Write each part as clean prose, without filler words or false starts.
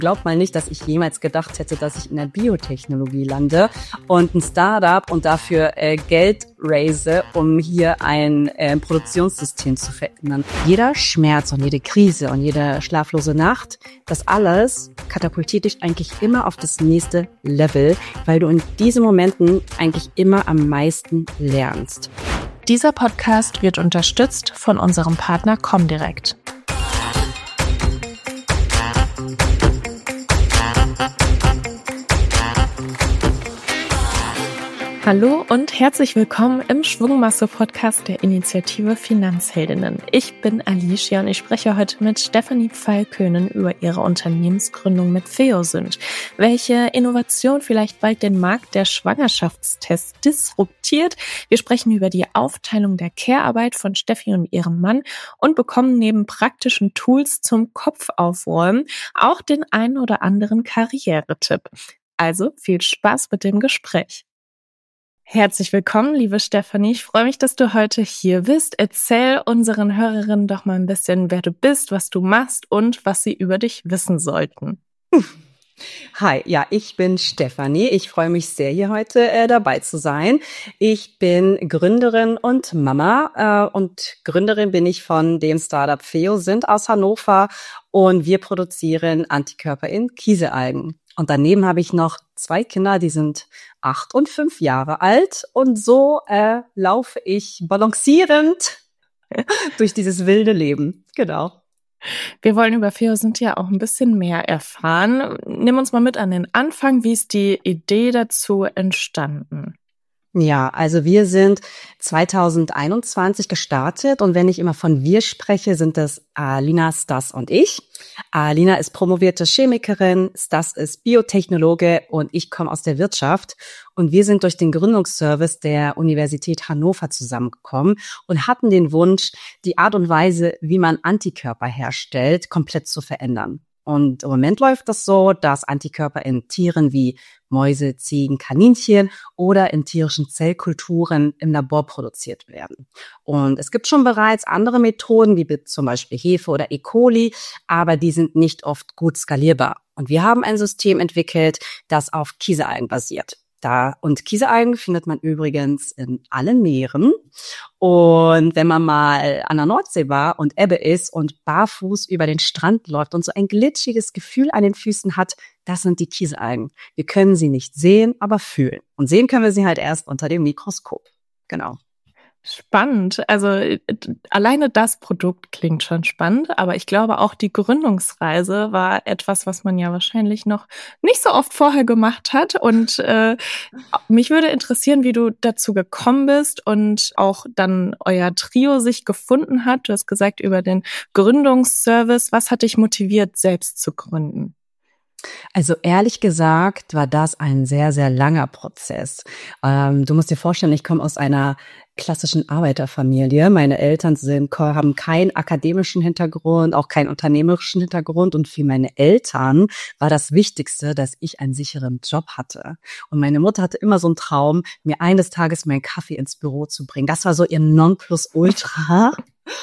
Glaub mal nicht, dass ich jemals gedacht hätte, dass ich in der Biotechnologie lande und ein Startup und dafür Geld raise, um hier ein Produktionssystem zu verändern. Jeder Schmerz und jede Krise und jede schlaflose Nacht, das alles katapultiert dich eigentlich immer auf das nächste Level, weil du in diesen Momenten eigentlich immer am meisten lernst. Dieser Podcast wird unterstützt von unserem Partner Comdirect. Hallo und herzlich willkommen im Schwungmasse-Podcast der Initiative Finanzheldinnen. Ich bin Alicia und ich spreche heute mit Stefanie Pfeil-Köhnen über ihre Unternehmensgründung mit Feosynt, welche Innovation vielleicht bald den Markt der Schwangerschaftstests disruptiert. Wir sprechen über die Aufteilung der Care-Arbeit von Steffi und ihrem Mann und bekommen neben praktischen Tools zum Kopfaufräumen auch den einen oder anderen Karrieretipp. Also viel Spaß mit dem Gespräch. Herzlich willkommen, liebe Stefanie. Ich freue mich, dass du heute hier bist. Erzähl unseren Hörerinnen doch mal ein bisschen, wer du bist, was du machst und was sie über dich wissen sollten. Hi, ja, ich bin Stefanie. Ich freue mich sehr, hier heute dabei zu sein. Ich bin Gründerin und Mama und Gründerin bin ich von dem Startup Feosynt aus Hannover und wir produzieren Antikörper in Kieselalgen. Und daneben habe ich noch 2 Kinder, die sind 8 und 5 Jahre alt. Und so laufe ich balancierend durch dieses wilde Leben. Genau. Wir wollen über Feosynt ja auch ein bisschen mehr erfahren. Nimm uns mal mit an den Anfang. Wie ist die Idee dazu entstanden? Ja, also wir sind 2021 gestartet und wenn ich immer von wir spreche, sind das Alina, Stas und ich. Alina ist promovierte Chemikerin, Stas ist Biotechnologe und ich komme aus der Wirtschaft. Und wir sind durch den Gründungsservice der Universität Hannover zusammengekommen und hatten den Wunsch, die Art und Weise, wie man Antikörper herstellt, komplett zu verändern. Und im Moment läuft das so, dass Antikörper in Tieren wie Mäuse, Ziegen, Kaninchen oder in tierischen Zellkulturen im Labor produziert werden. Und es gibt schon bereits andere Methoden, wie zum Beispiel Hefe oder E. coli, aber die sind nicht oft gut skalierbar. Und wir haben ein System entwickelt, das auf Kieselalgen basiert. Und Kieselalgen findet man übrigens in allen Meeren. Und wenn man mal an der Nordsee war und Ebbe ist und barfuß über den Strand läuft und so ein glitschiges Gefühl an den Füßen hat, das sind die Kieselalgen. Wir können sie nicht sehen, aber fühlen. Und sehen können wir sie halt erst unter dem Mikroskop. Genau. Spannend. Also alleine das Produkt klingt schon spannend, aber ich glaube auch die Gründungsreise war etwas, was man ja wahrscheinlich noch nicht so oft vorher gemacht hat. Und mich würde interessieren, wie du dazu gekommen bist und auch dann euer Trio sich gefunden hat. Du hast gesagt, über den Gründungsservice. Was hat dich motiviert, selbst zu gründen? Also ehrlich gesagt war das ein sehr, sehr langer Prozess. Du musst dir vorstellen, ich komme aus einer klassischen Arbeiterfamilie. Meine Eltern haben keinen akademischen Hintergrund, auch keinen unternehmerischen Hintergrund. Und für meine Eltern war das Wichtigste, dass ich einen sicheren Job hatte. Und meine Mutter hatte immer so einen Traum, mir eines Tages meinen Kaffee ins Büro zu bringen. Das war so ihr Nonplusultra.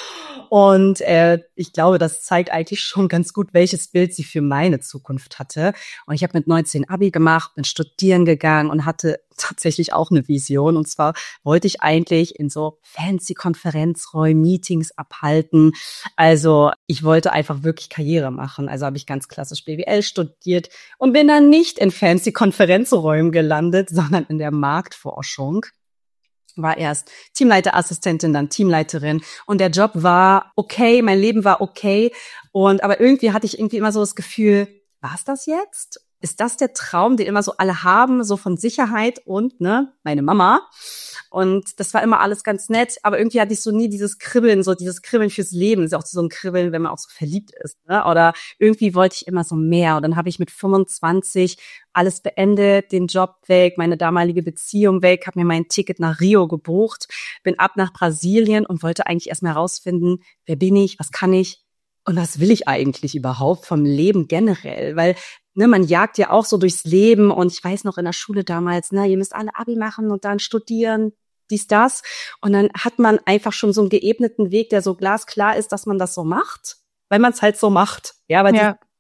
Und ich glaube, das zeigt eigentlich schon ganz gut, welches Bild sie für meine Zukunft hatte. Und ich habe mit 19 Abi gemacht, bin studieren gegangen und hatte tatsächlich auch eine Vision. Und zwar wollte ich eigentlich in so fancy Konferenzräumen Meetings abhalten. Also ich wollte einfach wirklich Karriere machen. Also habe ich ganz klassisch BWL studiert und bin dann nicht in fancy Konferenzräumen gelandet, sondern in der Marktforschung. War erst Teamleiterassistentin, dann Teamleiterin und der Job war okay, mein Leben war okay aber irgendwie hatte ich irgendwie immer so das Gefühl, war's das jetzt? Ist das der Traum, den immer so alle haben, so von Sicherheit und meine Mama? Und das war immer alles ganz nett, aber irgendwie hatte ich so nie dieses Kribbeln fürs Leben. Das ist auch so ein Kribbeln, wenn man auch so verliebt ist, ne? Oder irgendwie wollte ich immer so mehr. Und dann habe ich mit 25 alles beendet, den Job weg, meine damalige Beziehung weg, habe mir mein Ticket nach Rio gebucht, bin ab nach Brasilien und wollte eigentlich erstmal herausfinden, wer bin ich, was kann ich und was will ich eigentlich überhaupt vom Leben generell? Weil man jagt ja auch so durchs Leben und ich weiß noch in der Schule damals, ihr müsst alle Abi machen und dann studieren, dies, das. Und dann hat man einfach schon so einen geebneten Weg, der so glasklar ist, dass man das so macht, weil man es halt so macht. Ja, aber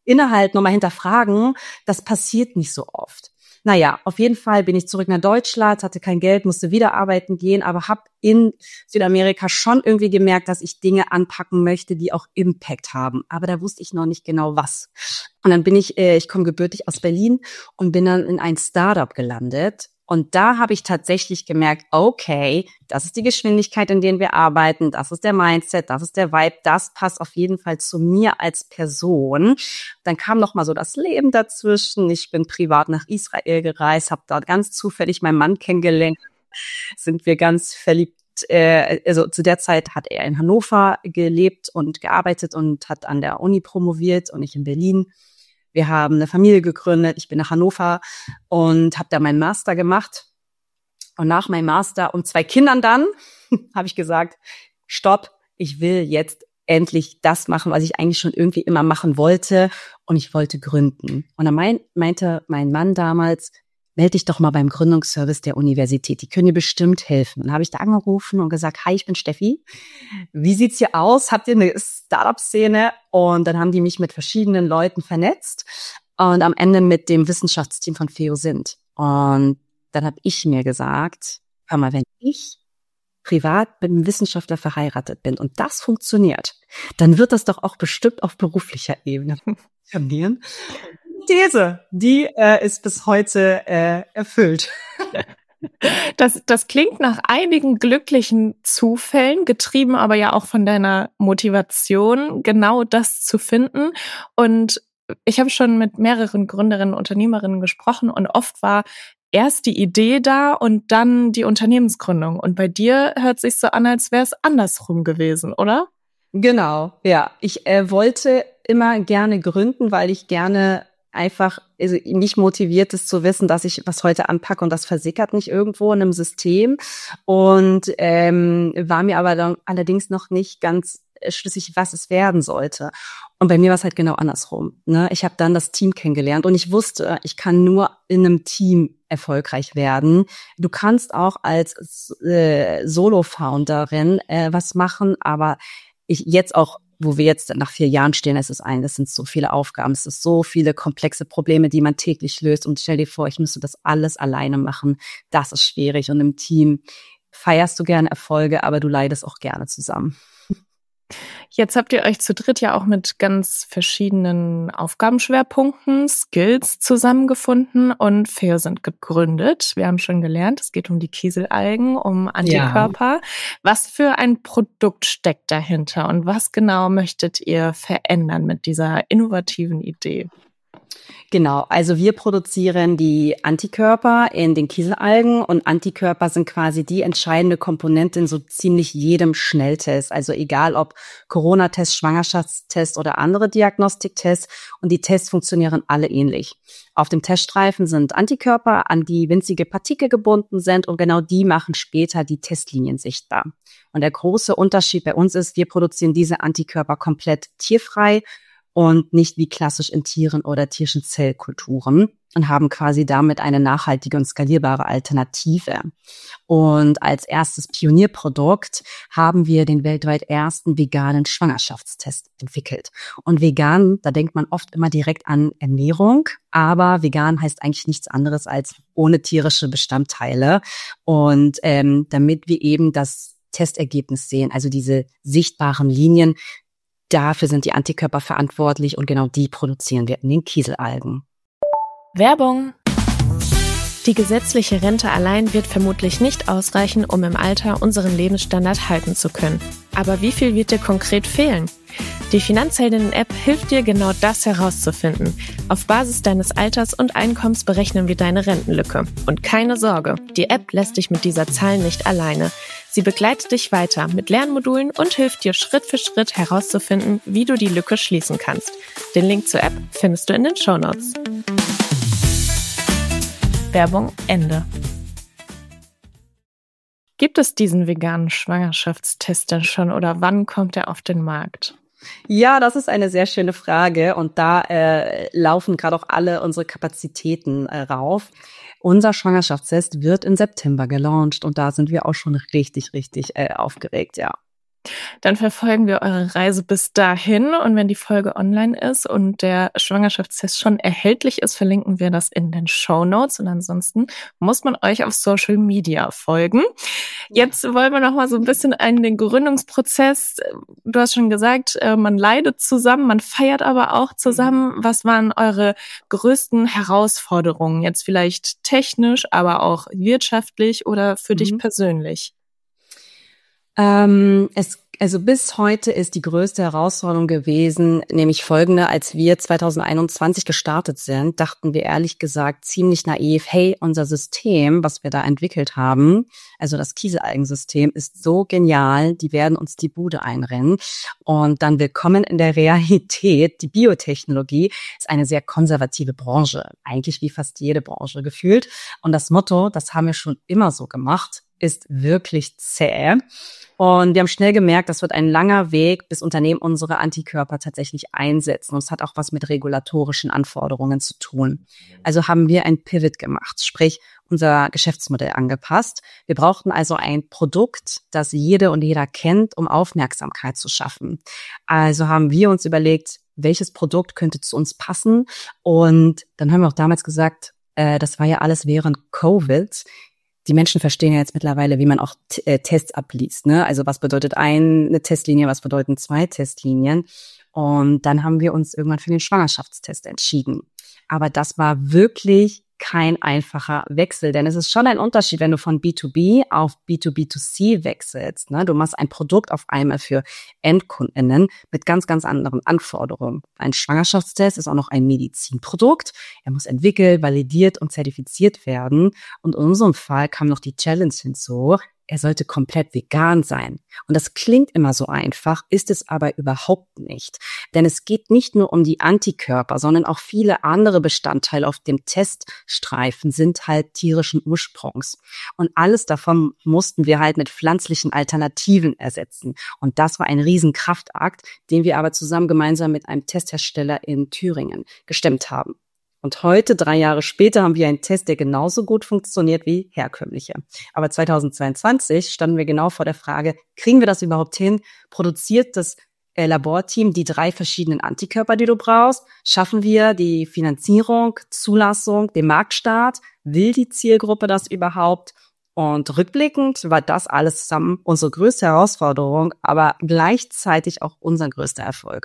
innehalten und mal hinterfragen, das passiert nicht so oft. Naja, auf jeden Fall bin ich zurück nach Deutschland, hatte kein Geld, musste wieder arbeiten gehen, aber habe in Südamerika schon irgendwie gemerkt, dass ich Dinge anpacken möchte, die auch Impact haben. Aber da wusste ich noch nicht genau was. Und dann bin ich komme gebürtig aus Berlin und bin dann in ein Startup gelandet. Und da habe ich tatsächlich gemerkt, okay, das ist die Geschwindigkeit, in der wir arbeiten, das ist der Mindset, das ist der Vibe, das passt auf jeden Fall zu mir als Person. Dann kam noch mal so das Leben dazwischen. Ich bin privat nach Israel gereist, habe dort ganz zufällig meinen Mann kennengelernt, sind wir ganz verliebt. Also zu der Zeit hat er in Hannover gelebt und gearbeitet und hat an der Uni promoviert und ich in Berlin. Wir haben eine Familie gegründet. Ich bin nach Hannover und habe da meinen Master gemacht. Und nach meinem Master und 2 Kindern dann habe ich gesagt, stopp, ich will jetzt endlich das machen, was ich eigentlich schon irgendwie immer machen wollte. Und ich wollte gründen. Und dann meinte mein Mann damals, melde dich doch mal beim Gründungsservice der Universität. Die können dir bestimmt helfen. Und dann habe ich da angerufen und gesagt, hi, ich bin Steffi. Wie sieht's hier aus? Habt ihr eine Startup-Szene? Und dann haben die mich mit verschiedenen Leuten vernetzt und am Ende mit dem Wissenschaftsteam von FEO sind. Und dann habe ich mir gesagt, hör mal, wenn ich privat mit einem Wissenschaftler verheiratet bin und das funktioniert, dann wird das doch auch bestimmt auf beruflicher Ebene funktionieren. These, die ist bis heute erfüllt. Das klingt nach einigen glücklichen Zufällen, getrieben aber ja auch von deiner Motivation, genau das zu finden. Und ich habe schon mit mehreren Gründerinnen, Unternehmerinnen gesprochen und oft war erst die Idee da und dann die Unternehmensgründung. Und bei dir hört es sich so an, als wäre es andersrum gewesen, oder? Genau, ja. Ich wollte immer gerne gründen, weil ich gerne einfach nicht motiviert ist zu wissen, dass ich was heute anpacke und das versickert nicht irgendwo in einem System. Und war mir aber dann allerdings noch nicht ganz schlüssig, was es werden sollte. Und bei mir war es halt genau andersrum. Ne? Ich habe dann das Team kennengelernt und ich wusste, ich kann nur in einem Team erfolgreich werden. Du kannst auch als Solo-Founderin was machen, aber ich jetzt auch, wo wir jetzt nach 4 Jahren stehen, das sind so viele Aufgaben, es ist so viele komplexe Probleme, die man täglich löst. Und stell dir vor, ich müsste das alles alleine machen. Das ist schwierig. Und im Team feierst du gerne Erfolge, aber du leidest auch gerne zusammen. Jetzt habt ihr euch zu dritt ja auch mit ganz verschiedenen Aufgabenschwerpunkten, Skills zusammengefunden und FEO sind gegründet. Wir haben schon gelernt, es geht um die Kieselalgen, um Antikörper. Ja. Was für ein Produkt steckt dahinter und was genau möchtet ihr verändern mit dieser innovativen Idee? Genau, also wir produzieren die Antikörper in den Kieselalgen und Antikörper sind quasi die entscheidende Komponente in so ziemlich jedem Schnelltest. Also egal ob Corona-Test, Schwangerschaftstest oder andere Diagnostiktests und die Tests funktionieren alle ähnlich. Auf dem Teststreifen sind Antikörper, an die winzige Partikel gebunden sind und genau die machen später die Testlinien sichtbar. Und der große Unterschied bei uns ist, wir produzieren diese Antikörper komplett tierfrei und nicht wie klassisch in Tieren oder tierischen Zellkulturen und haben quasi damit eine nachhaltige und skalierbare Alternative. Und als erstes Pionierprodukt haben wir den weltweit ersten veganen Schwangerschaftstest entwickelt. Und vegan, da denkt man oft immer direkt an Ernährung, aber vegan heißt eigentlich nichts anderes als ohne tierische Bestandteile. Und damit wir eben das Testergebnis sehen, also diese sichtbaren Linien, dafür sind die Antikörper verantwortlich und genau die produzieren wir in den Kieselalgen. Werbung. Die gesetzliche Rente allein wird vermutlich nicht ausreichen, um im Alter unseren Lebensstandard halten zu können. Aber wie viel wird dir konkret fehlen? Die Finanzheldinnen-App hilft dir, genau das herauszufinden. Auf Basis deines Alters und Einkommens berechnen wir deine Rentenlücke. Und keine Sorge, die App lässt dich mit dieser Zahl nicht alleine. Sie begleitet dich weiter mit Lernmodulen und hilft dir Schritt für Schritt herauszufinden, wie du die Lücke schließen kannst. Den Link zur App findest du in den Shownotes. Werbung Ende. Gibt es diesen veganen Schwangerschaftstest denn schon oder wann kommt er auf den Markt? Ja, das ist eine sehr schöne Frage und da laufen gerade auch alle unsere Kapazitäten rauf. Unser Schwangerschaftstest wird im September gelauncht und da sind wir auch schon richtig aufgeregt, ja. Dann verfolgen wir eure Reise bis dahin und wenn die Folge online ist und der Schwangerschaftstest schon erhältlich ist, verlinken wir das in den Shownotes und ansonsten muss man euch auf Social Media folgen. Jetzt wollen wir noch mal so ein bisschen in den Gründungsprozess. Du hast schon gesagt, man leidet zusammen, man feiert aber auch zusammen. Was waren eure größten Herausforderungen? Jetzt vielleicht technisch, aber auch wirtschaftlich oder für dich persönlich? Also bis heute ist die größte Herausforderung gewesen, nämlich folgende: Als wir 2021 gestartet sind, dachten wir ehrlich gesagt ziemlich naiv, hey, unser System, was wir da entwickelt haben, also das Kieselalgensystem, ist so genial, die werden uns die Bude einrennen. Und dann willkommen in der Realität. Die Biotechnologie ist eine sehr konservative Branche, eigentlich wie fast jede Branche gefühlt. Und das Motto, das haben wir schon immer so gemacht, ist wirklich zäh. Und wir haben schnell gemerkt, das wird ein langer Weg, bis Unternehmen unsere Antikörper tatsächlich einsetzen. Und es hat auch was mit regulatorischen Anforderungen zu tun. Also haben wir ein Pivot gemacht, sprich unser Geschäftsmodell angepasst. Wir brauchten also ein Produkt, das jede und jeder kennt, um Aufmerksamkeit zu schaffen. Also haben wir uns überlegt, welches Produkt könnte zu uns passen. Und dann haben wir auch damals gesagt, das war ja alles während Covid. Die Menschen verstehen ja jetzt mittlerweile, wie man auch Tests abliest, ne? Also was bedeutet eine Testlinie, was bedeuten 2 Testlinien? Und dann haben wir uns irgendwann für den Schwangerschaftstest entschieden. Aber das war wirklich kein einfacher Wechsel, denn es ist schon ein Unterschied, wenn du von B2B auf B2B2C wechselst, ne? Du machst ein Produkt auf einmal für EndkundInnen mit ganz, ganz anderen Anforderungen. Ein Schwangerschaftstest ist auch noch ein Medizinprodukt. Er muss entwickelt, validiert und zertifiziert werden. Und in unserem Fall kam noch die Challenge hinzu: Er sollte komplett vegan sein. Und das klingt immer so einfach, ist es aber überhaupt nicht. Denn es geht nicht nur um die Antikörper, sondern auch viele andere Bestandteile auf dem Teststreifen sind halt tierischen Ursprungs. Und alles davon mussten wir halt mit pflanzlichen Alternativen ersetzen. Und das war ein Riesenkraftakt, den wir aber zusammen gemeinsam mit einem Testhersteller in Thüringen gestemmt haben. Und heute, 3 Jahre später, haben wir einen Test, der genauso gut funktioniert wie herkömmliche. Aber 2022 standen wir genau vor der Frage, kriegen wir das überhaupt hin? Produziert das Laborteam die 3 verschiedenen Antikörper, die du brauchst? Schaffen wir die Finanzierung, Zulassung, den Marktstart? Will die Zielgruppe das überhaupt? Und rückblickend war das alles zusammen unsere größte Herausforderung, aber gleichzeitig auch unser größter Erfolg.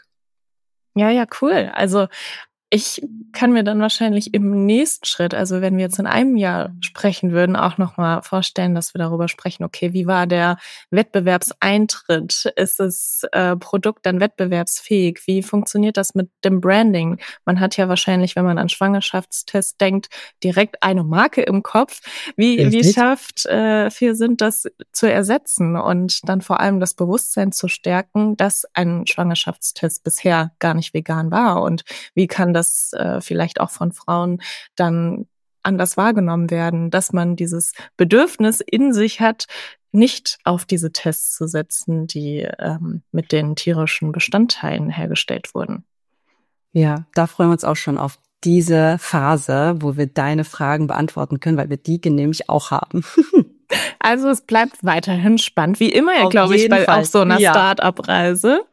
Ja, cool. Also ich kann mir dann wahrscheinlich im nächsten Schritt, also wenn wir jetzt in einem Jahr sprechen würden, auch nochmal vorstellen, dass wir darüber sprechen, okay, wie war der Wettbewerbseintritt? Ist das Produkt dann wettbewerbsfähig? Wie funktioniert das mit dem Branding? Man hat ja wahrscheinlich, wenn man an Schwangerschaftstest denkt, direkt eine Marke im Kopf. Wie schafft viel Sinn, das zu ersetzen und dann vor allem das Bewusstsein zu stärken, dass ein Schwangerschaftstest bisher gar nicht vegan war? Und wie kann das vielleicht auch von Frauen dann anders wahrgenommen werden, dass man dieses Bedürfnis in sich hat, nicht auf diese Tests zu setzen, die mit den tierischen Bestandteilen hergestellt wurden. Ja, da freuen wir uns auch schon auf diese Phase, wo wir deine Fragen beantworten können, weil wir die nämlich auch haben. Also es bleibt weiterhin spannend, wie immer, glaube ich, auf so einer Start-up-Reise.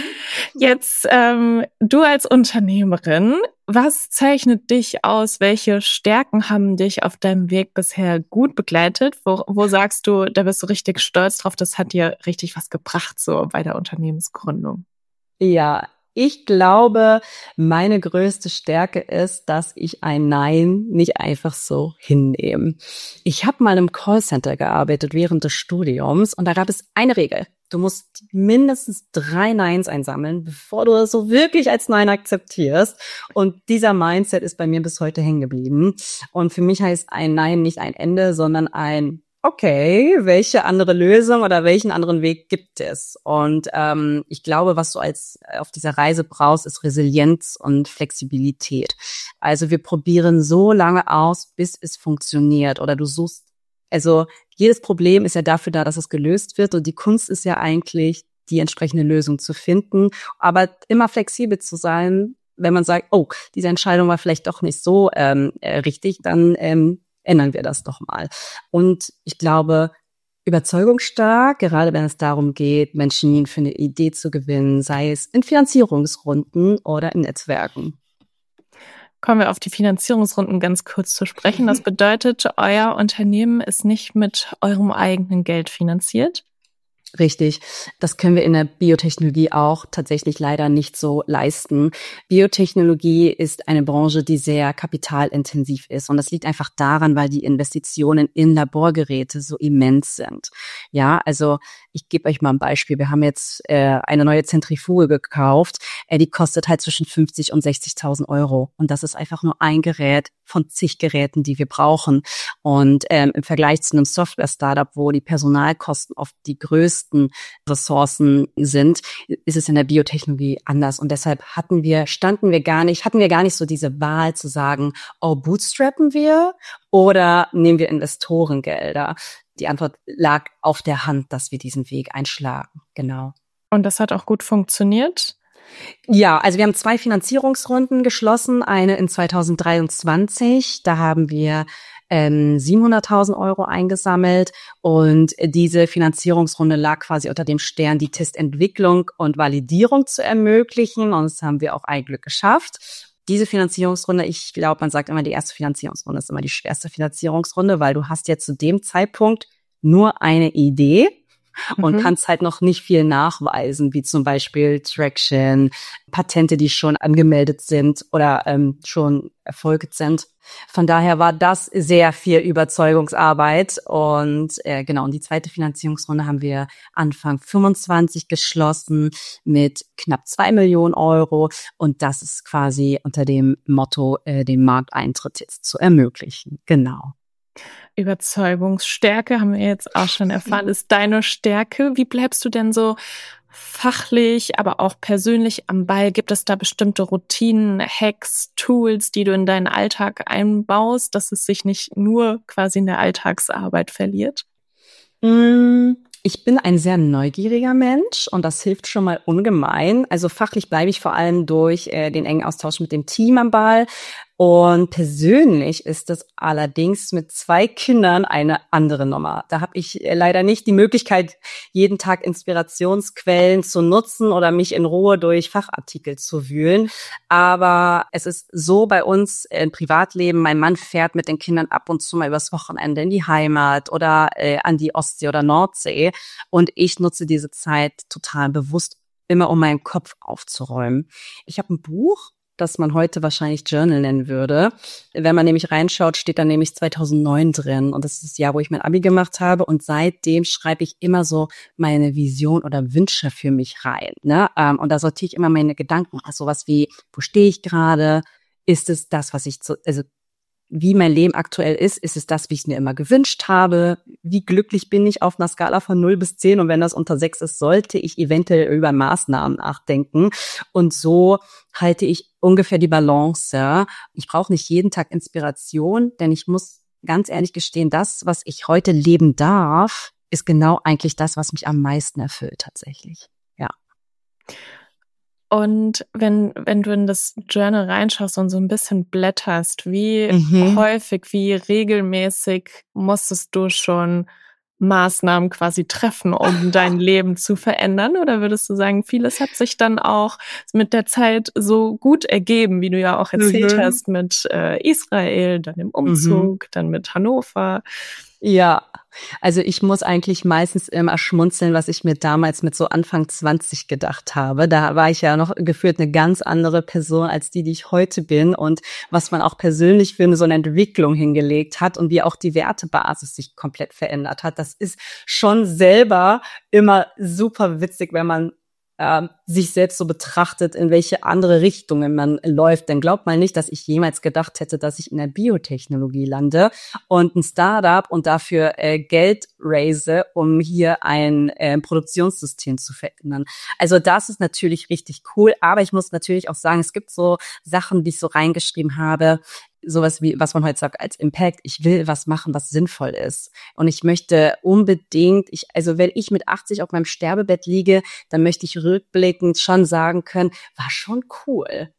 Jetzt, du als Unternehmerin, was zeichnet dich aus? Welche Stärken haben dich auf deinem Weg bisher gut begleitet? Wo sagst du, da bist du richtig stolz drauf, das hat dir richtig was gebracht so bei der Unternehmensgründung? Ja, ich glaube, meine größte Stärke ist, dass ich ein Nein nicht einfach so hinnehme. Ich habe mal im Callcenter gearbeitet während des Studiums und da gab es eine Regel. Du musst mindestens 3 Neins einsammeln, bevor du es so wirklich als Nein akzeptierst. Und dieser Mindset ist bei mir bis heute hängen geblieben. Und für mich heißt ein Nein nicht ein Ende, sondern ein okay, welche andere Lösung oder welchen anderen Weg gibt es? Und ich glaube, was du auf dieser Reise brauchst, ist Resilienz und Flexibilität. Also wir probieren so lange aus, bis es funktioniert. Oder du suchst, also jedes Problem ist ja dafür da, dass es gelöst wird. Und die Kunst ist ja eigentlich, die entsprechende Lösung zu finden. Aber immer flexibel zu sein, wenn man sagt, oh, diese Entscheidung war vielleicht doch nicht so richtig, dann ändern wir das doch mal. Und ich glaube, Überzeugungsstark, gerade wenn es darum geht, Menschen für eine Idee zu gewinnen, sei es in Finanzierungsrunden oder in Netzwerken. Kommen wir auf die Finanzierungsrunden ganz kurz zu sprechen. Das bedeutet, euer Unternehmen ist nicht mit eurem eigenen Geld finanziert? Richtig. Das können wir in der Biotechnologie auch tatsächlich leider nicht so leisten. Biotechnologie ist eine Branche, die sehr kapitalintensiv ist. Und das liegt einfach daran, weil die Investitionen in Laborgeräte so immens sind. Ja, also ich gebe euch mal ein Beispiel. Wir haben jetzt eine neue Zentrifuge gekauft. Die kostet halt zwischen 50 und 60.000 Euro. Und das ist einfach nur ein Gerät von zig Geräten, die wir brauchen. Und im Vergleich zu einem Software-Startup, wo die Personalkosten oft die größten Ressourcen sind, ist es in der Biotechnologie anders. Und deshalb hatten wir gar nicht so diese Wahl zu sagen, oh, bootstrappen wir oder nehmen wir Investorengelder? Die Antwort lag auf der Hand, dass wir diesen Weg einschlagen. Genau. Und das hat auch gut funktioniert? Ja, also wir haben 2 Finanzierungsrunden geschlossen, eine in 2023, da haben wir 700.000 Euro eingesammelt und diese Finanzierungsrunde lag quasi unter dem Stern, die Testentwicklung und Validierung zu ermöglichen, und das haben wir auch ein Glück geschafft. Diese Finanzierungsrunde, ich glaube, man sagt immer, die erste Finanzierungsrunde ist immer die schwerste Finanzierungsrunde, weil du hast jetzt zu dem Zeitpunkt nur eine Idee und kannst halt noch nicht viel nachweisen, wie zum Beispiel Traction, Patente, die schon angemeldet sind oder schon erfolgt sind. Von daher war das sehr viel Überzeugungsarbeit und genau, und die zweite Finanzierungsrunde haben wir Anfang 25 geschlossen mit knapp 2 Millionen Euro, und das ist quasi unter dem Motto, den Markteintritt jetzt zu ermöglichen. Genau. Überzeugungsstärke, haben wir jetzt auch schon erfahren, ist deine Stärke. Wie bleibst du denn so fachlich, aber auch persönlich am Ball? Gibt es da bestimmte Routinen, Hacks, Tools, die du in deinen Alltag einbaust, dass es sich nicht nur quasi in der Alltagsarbeit verliert? Ich bin ein sehr neugieriger Mensch und das hilft schon mal ungemein. Also fachlich bleibe ich vor allem durch den engen Austausch mit dem Team am Ball. Und persönlich ist das allerdings mit 2 Kindern eine andere Nummer. Da habe ich leider nicht die Möglichkeit, jeden Tag Inspirationsquellen zu nutzen oder mich in Ruhe durch Fachartikel zu wühlen. Aber es ist so bei uns im Privatleben, mein Mann fährt mit den Kindern ab und zu mal übers Wochenende in die Heimat oder an die Ostsee oder Nordsee. Und ich nutze diese Zeit total bewusst, immer um meinen Kopf aufzuräumen. Ich habe ein Buch, das man heute wahrscheinlich Journal nennen würde. Wenn man nämlich reinschaut, steht da nämlich 2009 drin. Und das ist das Jahr, wo ich mein Abi gemacht habe. Und seitdem schreibe ich immer so meine Vision oder Wünsche für mich rein. Ne? Und da sortiere ich immer meine Gedanken. Also sowas wie, wo stehe ich gerade? Ist es das, was ich wie mein Leben aktuell ist es das, wie ich es mir immer gewünscht habe? Wie glücklich bin ich auf einer Skala von 0 bis 10? Und wenn das unter 6 ist, sollte ich eventuell über Maßnahmen nachdenken. Und so halte ich ungefähr die Balance. Ja? Ich brauche nicht jeden Tag Inspiration, denn ich muss ganz ehrlich gestehen, das, was ich heute leben darf, ist genau eigentlich das, was mich am meisten erfüllt tatsächlich. Ja. Und wenn du in das Journal reinschaust und so ein bisschen blätterst, wie häufig, wie regelmäßig musstest du schon Maßnahmen quasi treffen, um dein Leben zu verändern? Oder würdest du sagen, vieles hat sich dann auch mit der Zeit so gut ergeben, wie du ja auch erzählt hast, mit Israel, dann im Umzug, dann mit Hannover? Ja, also ich muss eigentlich meistens immer schmunzeln, was ich mir damals mit so Anfang 20 gedacht habe. Da war ich ja noch gefühlt eine ganz andere Person als die ich heute bin, und was man auch persönlich für so eine Entwicklung hingelegt hat und wie auch die Wertebasis sich komplett verändert hat. Das ist schon selber immer super witzig, wenn man sich selbst so betrachtet, in welche andere Richtungen man läuft. Denn glaubt mal nicht, dass ich jemals gedacht hätte, dass ich in der Biotechnologie lande und ein Startup und dafür Geld raise, um hier ein Produktionssystem zu verändern. Also das ist natürlich richtig cool, aber ich muss natürlich auch sagen, es gibt so Sachen, die ich so reingeschrieben habe, sowas wie, was man heute sagt, als Impact. Ich will was machen, was sinnvoll ist. Und ich möchte unbedingt, also wenn ich mit 80 auf meinem Sterbebett liege, dann möchte ich rückblickend schon sagen können, war schon cool.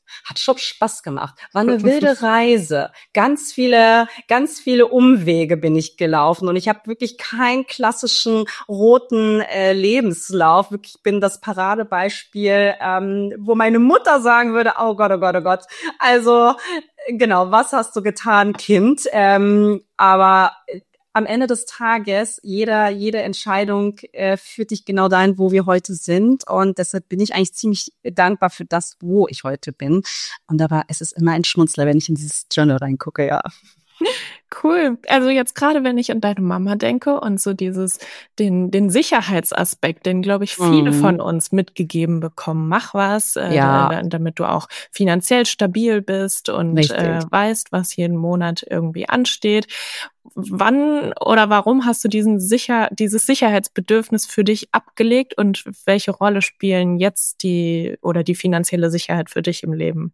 hat schon Spaß gemacht. War eine wilde Reise. Ganz viele Umwege bin ich gelaufen und ich habe wirklich keinen klassischen roten Lebenslauf. Wirklich bin das Paradebeispiel, wo meine Mutter sagen würde, oh Gott, oh Gott, oh Gott. Also genau, was hast du getan, Kind? Aber am Ende des Tages, jede Entscheidung führt dich genau dahin, wo wir heute sind. Und deshalb bin ich eigentlich ziemlich dankbar für das, wo ich heute bin. Und aber es ist immer ein Schmunzler, wenn ich in dieses Journal reingucke, ja. Cool. Also jetzt gerade, wenn ich an deine Mama denke und so den Sicherheitsaspekt, den, glaube ich, viele von uns mitgegeben bekommen. Mach was, damit du auch finanziell stabil bist und weißt, was jeden Monat irgendwie ansteht. Wann oder warum hast du dieses Sicherheitsbedürfnis für dich abgelegt und welche Rolle spielen jetzt die finanzielle Sicherheit für dich im Leben?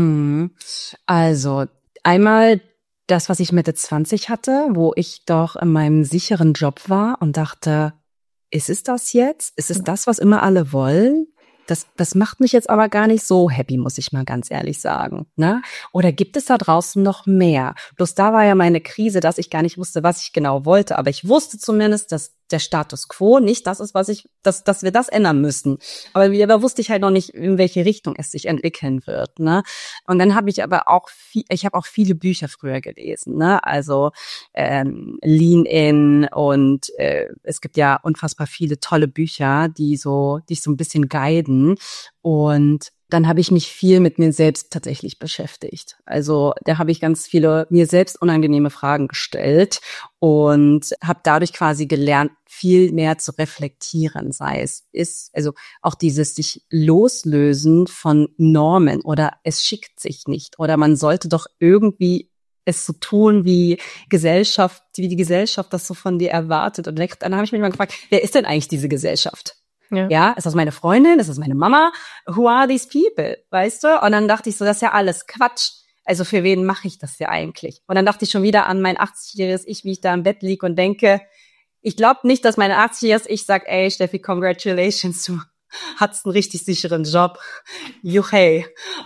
Also einmal das, was ich Mitte 20 hatte, wo ich doch in meinem sicheren Job war und dachte, ist es das jetzt? Ist es das, was immer alle wollen? Das macht mich jetzt aber gar nicht so happy, muss ich mal ganz ehrlich sagen, ne? Oder gibt es da draußen noch mehr? Bloß da war ja meine Krise, dass ich gar nicht wusste, was ich genau wollte. Aber ich wusste zumindest, dass der Status quo nicht das ist, dass wir das ändern müssen. Aber da wusste ich halt noch nicht, in welche Richtung es sich entwickeln wird, ne? Und dann habe ich aber auch ich habe auch viele Bücher früher gelesen, ne? Also Lean In und es gibt ja unfassbar viele tolle Bücher, die dich so ein bisschen guiden. Und dann habe ich mich viel mit mir selbst tatsächlich beschäftigt. Also da habe ich ganz viele mir selbst unangenehme Fragen gestellt und habe dadurch quasi gelernt, viel mehr zu reflektieren, also auch dieses sich loslösen von Normen oder es schickt sich nicht oder man sollte doch irgendwie es so tun, wie die Gesellschaft das so von dir erwartet. Und dann habe ich mich mal gefragt, wer ist denn eigentlich diese Gesellschaft? Ja, ist das meine Freundin? Ist das meine Mama? Who are these people? Weißt du? Und dann dachte ich so, das ist ja alles Quatsch. Also für wen mache ich das ja eigentlich? Und dann dachte ich schon wieder an mein 80-jähriges Ich, wie ich da im Bett liege und denke, ich glaube nicht, dass meine 80-jähriges Ich sagt, ey Steffi, congratulations, du hattest einen richtig sicheren Job. Juchey.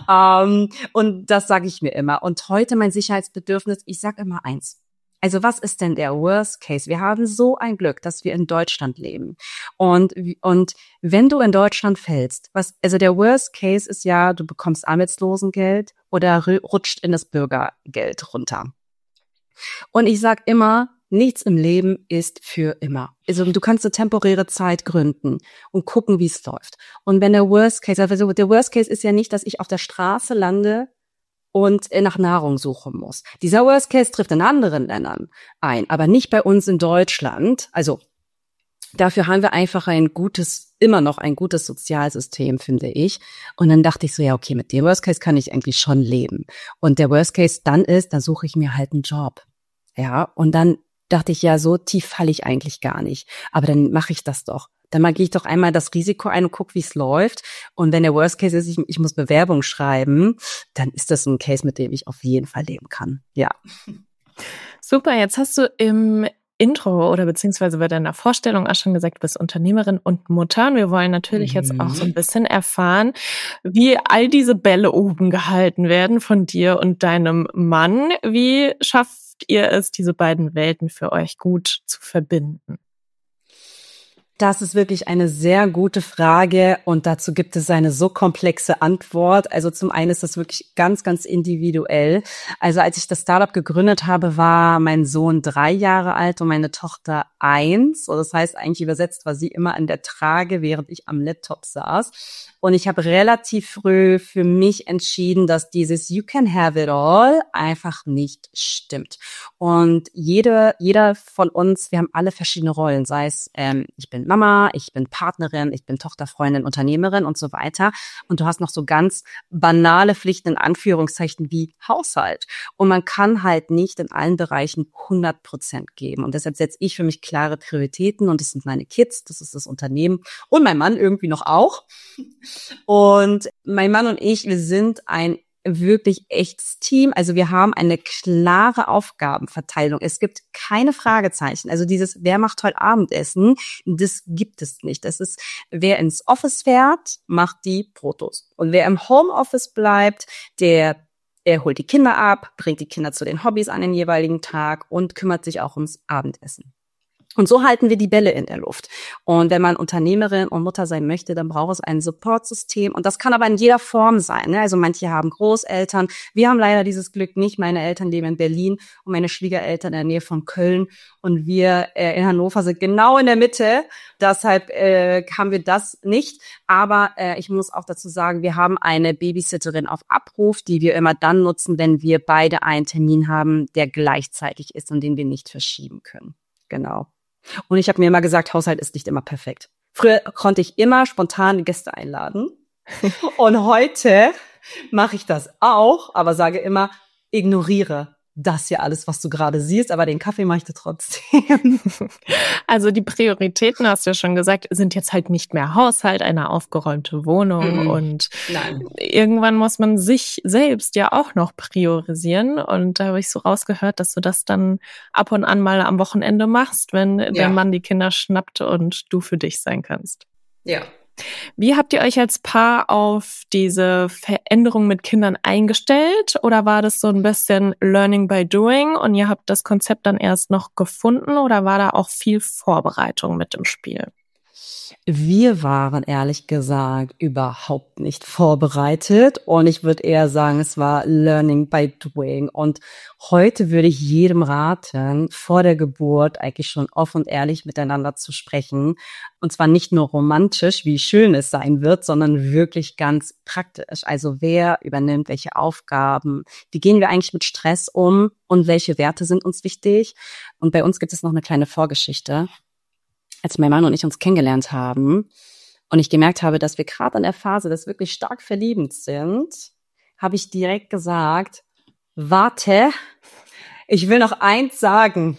Und das sage ich mir immer. Und heute mein Sicherheitsbedürfnis, ich sag immer eins. Also was ist denn der Worst Case? Wir haben so ein Glück, dass wir in Deutschland leben. Und wenn du in Deutschland fällst, also der Worst Case ist ja, du bekommst Arbeitslosengeld oder rutscht in das Bürgergeld runter. Und ich sag immer, nichts im Leben ist für immer. Also du kannst eine temporäre Zeit gründen und gucken, wie es läuft. Und wenn der Worst Case ist ja nicht, dass ich auf der Straße lande und nach Nahrung suchen muss. Dieser Worst Case trifft in anderen Ländern ein, aber nicht bei uns in Deutschland. Also dafür haben wir einfach immer noch ein gutes Sozialsystem, finde ich. Und dann dachte ich so, ja, okay, mit dem Worst Case kann ich eigentlich schon leben. Und der Worst Case dann suche ich mir halt einen Job. Ja, und dann dachte ich, ja, so tief falle ich eigentlich gar nicht. Aber dann mache ich das doch. Dann gehe ich doch einmal das Risiko ein und gucke, wie es läuft. Und wenn der Worst Case ist, ich muss Bewerbung schreiben, dann ist das ein Case, mit dem ich auf jeden Fall leben kann. Ja. Super, jetzt hast du im Intro oder beziehungsweise bei deiner Vorstellung auch schon gesagt, du bist Unternehmerin und Mutter. Und wir wollen natürlich jetzt auch so ein bisschen erfahren, wie all diese Bälle oben gehalten werden von dir und deinem Mann. Wie schafft ihr es, diese beiden Welten für euch gut zu verbinden? Das ist wirklich eine sehr gute Frage und dazu gibt es eine so komplexe Antwort. Also zum einen ist das wirklich ganz, ganz individuell. Also als ich das Startup gegründet habe, war mein Sohn 3 Jahre alt und meine Tochter 1. Und das heißt, eigentlich übersetzt war sie immer an der Trage, während ich am Laptop saß. Und ich habe relativ früh für mich entschieden, dass dieses You can have it all einfach nicht stimmt. Und jeder von uns, wir haben alle verschiedene Rollen, sei es ich bin Mama, ich bin Partnerin, ich bin Tochterfreundin, Unternehmerin und so weiter. Und du hast noch so ganz banale Pflichten in Anführungszeichen wie Haushalt. Und man kann halt nicht in allen Bereichen 100% geben. Und deshalb setze ich für mich klare Prioritäten und das sind meine Kids, das ist das Unternehmen und mein Mann irgendwie noch auch. Und mein Mann und ich, wir sind ein wirklich echtes Team. Also wir haben eine klare Aufgabenverteilung. Es gibt keine Fragezeichen. Also dieses, wer macht heute Abendessen, das gibt es nicht. Das ist, wer ins Office fährt, macht die Brotos. Und wer im Homeoffice bleibt, er holt die Kinder ab, bringt die Kinder zu den Hobbys an den jeweiligen Tag und kümmert sich auch ums Abendessen. Und so halten wir die Bälle in der Luft. Und wenn man Unternehmerin und Mutter sein möchte, dann braucht es ein Supportsystem. Und das kann aber in jeder Form sein, ne? Also manche haben Großeltern. Wir haben leider dieses Glück nicht. Meine Eltern leben in Berlin und meine Schwiegereltern in der Nähe von Köln. Und wir in Hannover sind genau in der Mitte. Deshalb haben wir das nicht. Aber ich muss auch dazu sagen, wir haben eine Babysitterin auf Abruf, die wir immer dann nutzen, wenn wir beide einen Termin haben, der gleichzeitig ist und den wir nicht verschieben können. Genau. Und ich habe mir immer gesagt, Haushalt ist nicht immer perfekt. Früher konnte ich immer spontan Gäste einladen. Und heute mache ich das auch, aber sage immer, ignoriere das hier alles, was du gerade siehst, aber den Kaffee mache ich dir trotzdem. Also die Prioritäten, hast du ja schon gesagt, sind jetzt halt nicht mehr Haushalt, eine aufgeräumte Wohnung und Nein. Irgendwann muss man sich selbst ja auch noch priorisieren und da habe ich so rausgehört, dass du das dann ab und an mal am Wochenende machst, wenn der Mann die Kinder schnappt und du für dich sein kannst. Ja. Wie habt ihr euch als Paar auf diese Veränderung mit Kindern eingestellt oder war das so ein bisschen Learning by Doing und ihr habt das Konzept dann erst noch gefunden oder war da auch viel Vorbereitung mit im Spiel? Wir waren ehrlich gesagt überhaupt nicht vorbereitet und ich würde eher sagen, es war Learning by Doing. Und heute würde ich jedem raten, vor der Geburt eigentlich schon offen und ehrlich miteinander zu sprechen. Und zwar nicht nur romantisch, wie schön es sein wird, sondern wirklich ganz praktisch. Also wer übernimmt welche Aufgaben, wie gehen wir eigentlich mit Stress um und welche Werte sind uns wichtig? Und bei uns gibt es noch eine kleine Vorgeschichte. Als mein Mann und ich uns kennengelernt haben und ich gemerkt habe, dass wir gerade in der Phase des wirklich stark Verliebens sind, habe ich direkt gesagt, warte, ich will noch eins sagen.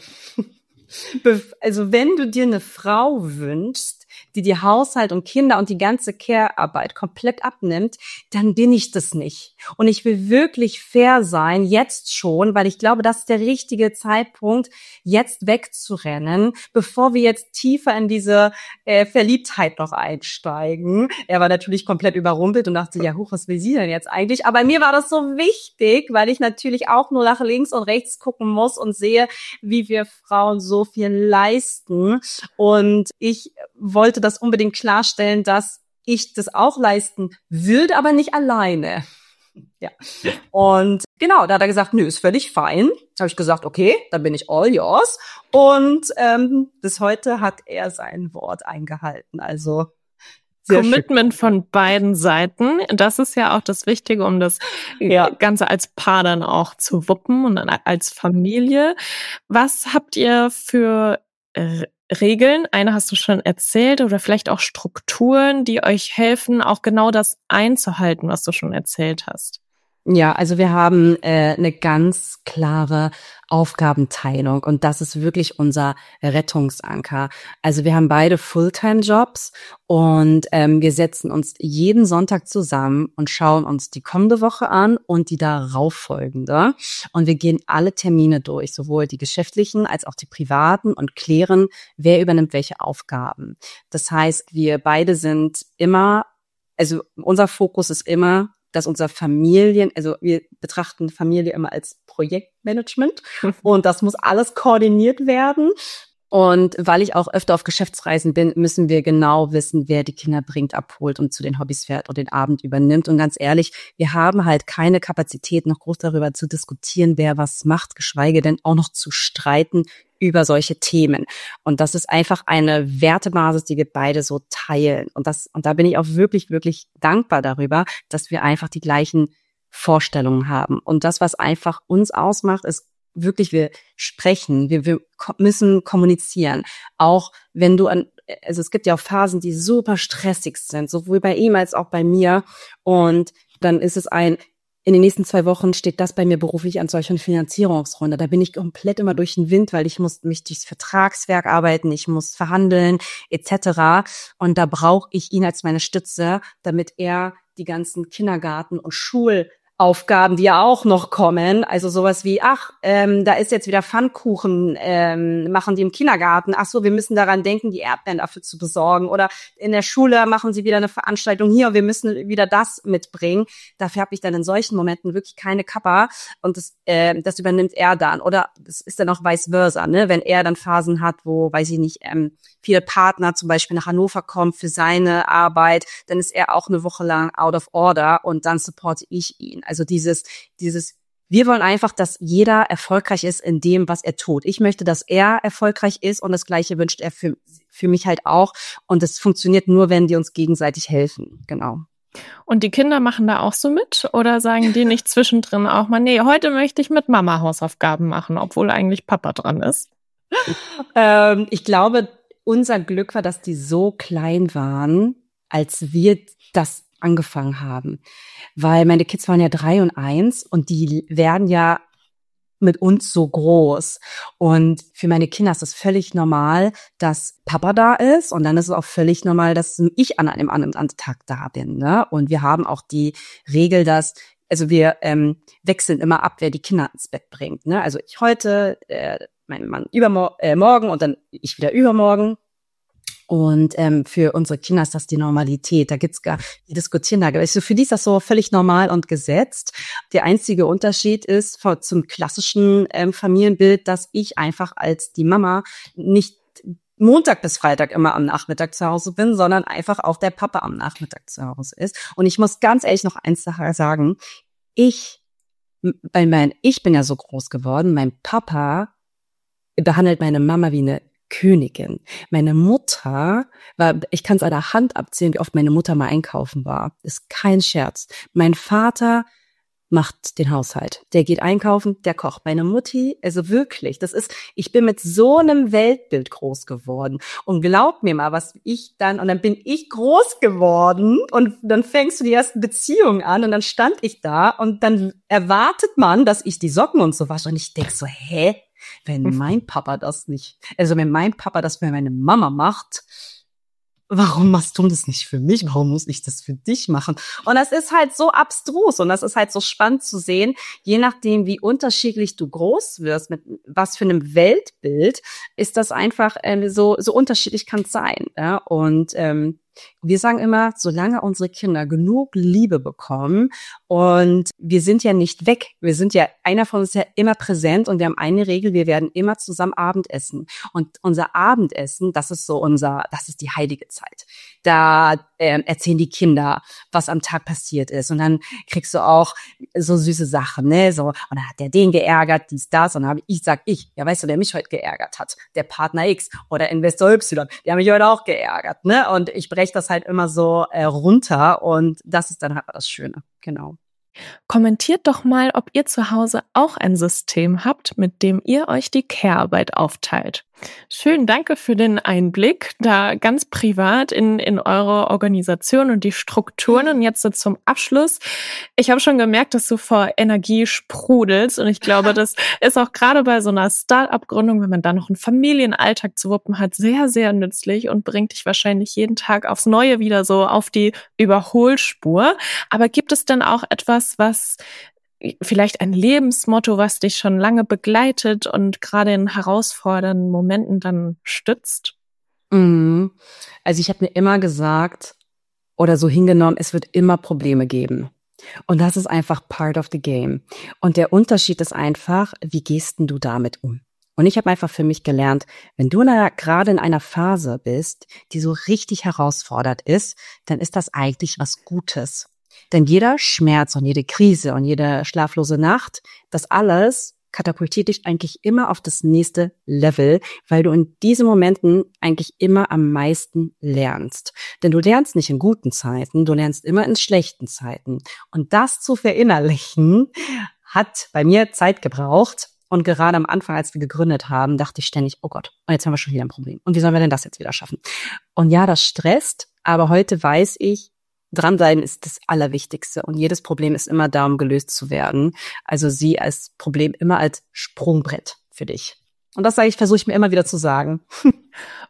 Also wenn du dir eine Frau wünschst, die dir Haushalt und Kinder und die ganze Care-Arbeit komplett abnimmt, dann bin ich das nicht. Und ich will wirklich fair sein, jetzt schon, weil ich glaube, das ist der richtige Zeitpunkt, jetzt wegzurennen, bevor wir jetzt tiefer in diese Verliebtheit noch einsteigen. Er war natürlich komplett überrumpelt und dachte, ja, huch, was will sie denn jetzt eigentlich? Aber mir war das so wichtig, weil ich natürlich auch nur nach links und rechts gucken muss und sehe, wie wir Frauen so viel leisten. Und ich wollte das unbedingt klarstellen, dass ich das auch leisten würde, aber nicht alleine. Ja. Und genau, da hat er gesagt, nö, ist völlig fein. Da habe ich gesagt, okay, dann bin ich all yours. Und bis heute hat er sein Wort eingehalten. Also Commitment von beiden Seiten. Das ist ja auch das Wichtige, um das Ganze als Paar dann auch zu wuppen und dann als Familie. Was habt ihr für Regeln? Eine hast du schon erzählt oder vielleicht auch Strukturen, die euch helfen, auch genau das einzuhalten, was du schon erzählt hast? Ja, also wir haben eine ganz klare Aufgabenteilung und das ist wirklich unser Rettungsanker. Also wir haben beide Fulltime-Jobs und wir setzen uns jeden Sonntag zusammen und schauen uns die kommende Woche an und die darauf folgende. Und wir gehen alle Termine durch, sowohl die geschäftlichen als auch die privaten und klären, wer übernimmt welche Aufgaben. Das heißt, wir beide sind immer, also unser Fokus ist immer, dass unser wir betrachten Familie immer als Projektmanagement und das muss alles koordiniert werden. Und weil ich auch öfter auf Geschäftsreisen bin, müssen wir genau wissen, wer die Kinder bringt, abholt und zu den Hobbys fährt und den Abend übernimmt. Und ganz ehrlich, wir haben halt keine Kapazität, noch groß darüber zu diskutieren, wer was macht, geschweige denn auch noch zu streiten über solche Themen. Und das ist einfach eine Wertebasis, die wir beide so teilen. Und da bin ich auch wirklich, wirklich dankbar darüber, dass wir einfach die gleichen Vorstellungen haben. Und das, was einfach uns ausmacht, ist wirklich, wir sprechen, wir müssen kommunizieren. Auch wenn also es gibt ja auch Phasen, die super stressig sind, sowohl bei ihm als auch bei mir. Und dann ist es in den nächsten 2 Wochen steht das bei mir beruflich an solchen Finanzierungsrunde. Da bin ich komplett immer durch den Wind, weil ich muss mich durchs Vertragswerk arbeiten, ich muss verhandeln etc. Und da brauche ich ihn als meine Stütze, damit er die ganzen Kindergarten- und Aufgaben, die ja auch noch kommen, also sowas wie, da ist jetzt wieder Pfannkuchen, machen die im Kindergarten, ach so, wir müssen daran denken, die Erdbeeren dafür zu besorgen, oder in der Schule machen sie wieder eine Veranstaltung hier und wir müssen wieder das mitbringen. Dafür habe ich dann in solchen Momenten wirklich keine Kappa und das übernimmt er dann, oder es ist dann auch vice versa, ne, wenn er dann Phasen hat, wo, weiß ich nicht, viele Partner zum Beispiel nach Hannover kommen für seine Arbeit, dann ist er auch eine Woche lang out of order und dann supporte ich ihn. Also dieses, wir wollen einfach, dass jeder erfolgreich ist in dem, was er tut. Ich möchte, dass er erfolgreich ist und das Gleiche wünscht er für mich halt auch. Und es funktioniert nur, wenn wir uns gegenseitig helfen. Genau. Und die Kinder machen da auch so mit? Oder sagen die nicht zwischendrin auch mal, nee, heute möchte ich mit Mama Hausaufgaben machen, obwohl eigentlich Papa dran ist? Ich glaube, unser Glück war, dass die so klein waren, als wir das angefangen haben. Weil meine Kids waren ja 3 und 1 und die werden ja mit uns so groß. Und für meine Kinder ist es völlig normal, dass Papa da ist. Und dann ist es auch völlig normal, dass ich an einem anderen Tag da bin. Ne? Und wir haben auch die Regel, dass, also wir wechseln immer ab, wer die Kinder ins Bett bringt. Ne? Also ich heute, mein Mann morgen und dann ich wieder übermorgen. Und für unsere Kinder ist das die Normalität. Da die diskutieren da. Also für die ist das so völlig normal und gesetzt. Der einzige Unterschied ist zum klassischen Familienbild, dass ich einfach als die Mama nicht Montag bis Freitag immer am Nachmittag zu Hause bin, sondern einfach auch der Papa am Nachmittag zu Hause ist. Und ich muss ganz ehrlich noch eins sagen. Ich bin ja so groß geworden. Mein Papa behandelt meine Mama wie eine Königin. Meine Mutter ich kann es an der Hand abzählen, wie oft meine Mutter mal einkaufen war. Ist kein Scherz. Mein Vater macht den Haushalt. Der geht einkaufen, der kocht. Meine Mutti, also wirklich, ich bin mit so einem Weltbild groß geworden. Und glaub mir mal, und dann bin ich groß geworden und dann fängst du die ersten Beziehungen an und dann stand ich da und dann erwartet man, dass ich die Socken und so wasche und ich denk so, hä? Wenn mein Papa das für meine Mama macht, warum machst du das nicht für mich? Warum muss ich das für dich machen? Und das ist halt so abstrus und das ist halt so spannend zu sehen, je nachdem, wie unterschiedlich du groß wirst, mit was für einem Weltbild, ist das einfach so unterschiedlich kann es sein. Ja? Und wir sagen immer, solange unsere Kinder genug Liebe bekommen und wir sind ja nicht weg, einer von uns ist ja immer präsent und wir haben eine Regel, wir werden immer zusammen Abendessen. Und unser Abendessen, das ist die heilige Zeit. Da erzählen die Kinder, was am Tag passiert ist und dann kriegst du auch so süße Sachen, ne, so, und dann hat der den geärgert, dies, das, und dann sag ich, ja, weißt du, wer mich heute geärgert hat? Der Partner X oder Investor Y, der hat mich heute auch geärgert, ne, und ich breche das halt immer so runter und das ist dann halt das Schöne, genau. Kommentiert doch mal, ob ihr zu Hause auch ein System habt, mit dem ihr euch die Care-Arbeit aufteilt. Schön, danke für den Einblick, da ganz privat in eure Organisation und die Strukturen. Und jetzt so zum Abschluss. Ich habe schon gemerkt, dass du vor Energie sprudelst und ich glaube, das ist auch gerade bei so einer Start-up-Gründung, wenn man da noch einen Familienalltag zu wuppen hat, sehr, sehr nützlich und bringt dich wahrscheinlich jeden Tag aufs Neue wieder so auf die Überholspur. Aber gibt es denn auch etwas, was vielleicht ein Lebensmotto, was dich schon lange begleitet und gerade in herausfordernden Momenten dann stützt? Also ich habe mir immer gesagt oder so hingenommen, es wird immer Probleme geben. Und das ist einfach part of the game. Und der Unterschied ist einfach, wie gehst denn du damit um? Und ich habe einfach für mich gelernt, wenn du gerade in einer Phase bist, die so richtig herausfordernd ist, dann ist das eigentlich was Gutes. Denn jeder Schmerz und jede Krise und jede schlaflose Nacht, das alles katapultiert dich eigentlich immer auf das nächste Level, weil du in diesen Momenten eigentlich immer am meisten lernst. Denn du lernst nicht in guten Zeiten, du lernst immer in schlechten Zeiten. Und das zu verinnerlichen, hat bei mir Zeit gebraucht. Und gerade am Anfang, als wir gegründet haben, dachte ich ständig, oh Gott, und jetzt haben wir schon wieder ein Problem. Und wie sollen wir denn das jetzt wieder schaffen? Und ja, das stresst, aber heute weiß ich, dranbleiben ist das Allerwichtigste und jedes Problem ist immer da, um gelöst zu werden. Also sieh als Problem immer als Sprungbrett für dich. Und das versuche ich mir immer wieder zu sagen.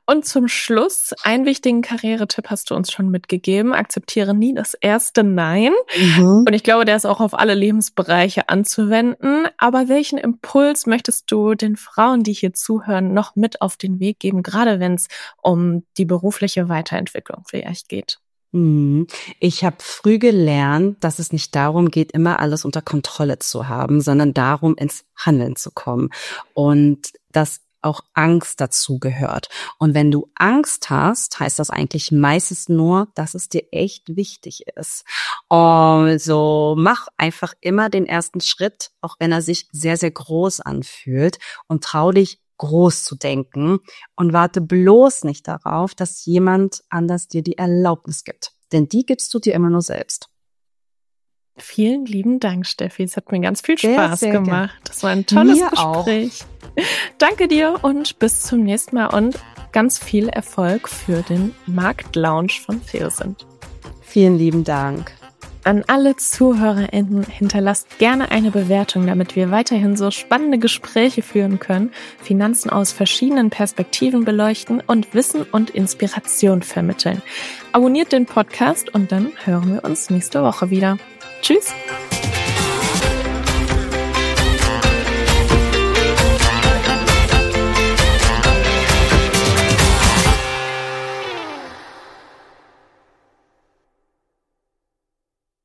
Und zum Schluss, einen wichtigen Karrieretipp hast du uns schon mitgegeben. Akzeptiere nie das erste Nein. Und ich glaube, der ist auch auf alle Lebensbereiche anzuwenden. Aber welchen Impuls möchtest du den Frauen, die hier zuhören, noch mit auf den Weg geben, gerade wenn es um die berufliche Weiterentwicklung vielleicht geht? Ich habe früh gelernt, dass es nicht darum geht, immer alles unter Kontrolle zu haben, sondern darum, ins Handeln zu kommen. Und dass auch Angst dazu gehört. Und wenn du Angst hast, heißt das eigentlich meistens nur, dass es dir echt wichtig ist. Also mach einfach immer den ersten Schritt, auch wenn er sich sehr, sehr groß anfühlt, und trau dich, groß zu denken, und warte bloß nicht darauf, dass jemand anders dir die Erlaubnis gibt. Denn die gibst du dir immer nur selbst. Vielen lieben Dank, Steffi. Es hat mir ganz viel Spaß sehr gemacht. gern. Das war ein tolles Mir Gespräch. Danke dir und bis zum nächsten Mal und ganz viel Erfolg für den Marktlaunch von Feosint. Vielen lieben Dank. An alle ZuhörerInnen, hinterlasst gerne eine Bewertung, damit wir weiterhin so spannende Gespräche führen können, Finanzen aus verschiedenen Perspektiven beleuchten und Wissen und Inspiration vermitteln. Abonniert den Podcast und dann hören wir uns nächste Woche wieder. Tschüss!